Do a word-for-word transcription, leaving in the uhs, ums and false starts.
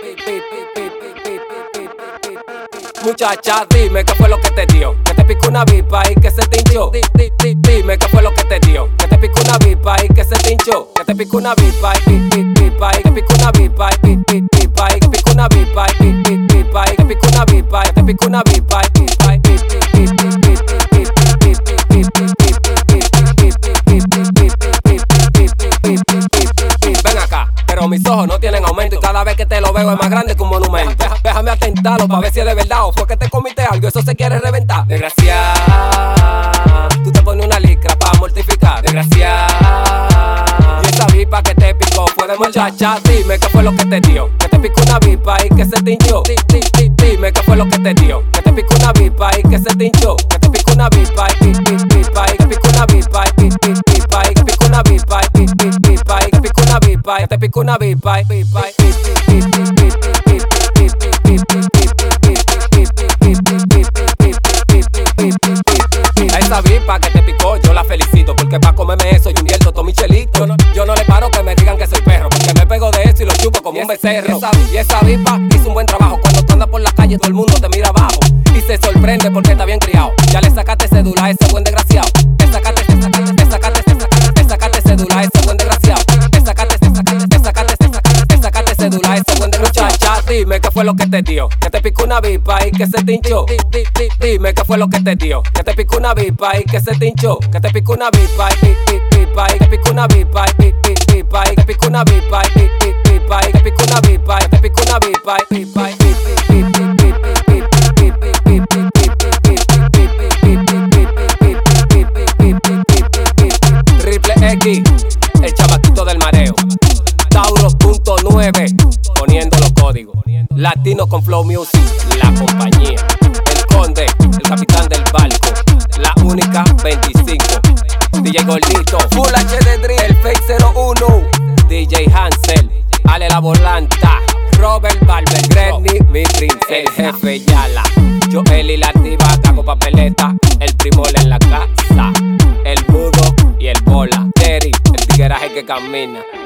Muchacha, dime qué fue lo que te dio, que te picó una vipa y que se te hinchó. Dime qué fue lo que te dio, que te picó una vipa y que se te hinchó. Que te picó una vipa y pipa y te picó una vipa y pipa y te picó una vipa y pipa y te picó una vipa y te picó una vipa y pipa y ven acá, pero mis ojos no tienen aumento y cada vez que te lo veo es más grande que un monumento. Déjame atentarlo pa' ver si es de verdad o fue que te comiste algo, eso se quiere reventar. Desgraciada, tú te pones una licra pa' mortificar. Desgraciada, y esa vipa que te picó fue de muchacha. Dime qué fue lo que te dio, que te picó una vipa y que se te hinchó. Dime qué fue lo que te dio, que te picó una vipa y que se te hinchó. Que te picó una vipa y pipa y te picó una vipa y pipa y te picó una vipa y pipa y te picó una vipa y te picó una vipa y pipa y a esa vipa que te picó yo la felicito, porque pa' comerme eso yo invierto todo mi chelito. Yo no, yo no le paro que me digan que soy perro, porque me pego de eso y lo chupo como un becerro. Y esa vipa hizo un buen trabajo, cuando tú andas por la calle todo el mundo te mira abajo y se sorprende porque está bien criado. Ya le sacaste cédula a ese buen desgraciado. Te sacaste, te sacaste, te sacaste, te sacaste, te sacaste cédula a ese buen desgraciado. Te sacaste, te sacaste, te sacaste, te sacaste, te sacaste cédula a ese buen desgraciado. Muchacha, dime qué fue lo que te dio, que te picó una vipa y que se te hinchó. Dime qué fue lo que te dio, que te picó una vipa y que se te hinchó. Que te picó una vipa y pipa y te picó una vipa y pipa y te picó una vipa y pipa y te picó una vipa y te picó una vipa y pipa y Triple X, el chavaquito del mareo. Tauro punto nueve, poniendo los códigos. Latino con Flow Music, la compañía. El Conde, el capitán del barco. La única veinticinco. D J Gordito, Full H D Drill, el Fake cero uno. D J Hansel, Ale la Volanta. Robert Barber, Granny, mi princesa. El jefe Yala, Joel y la activa, cago papeleta. El primol en la casa. El mudo y el bola. Terry, el tigueraje que camina.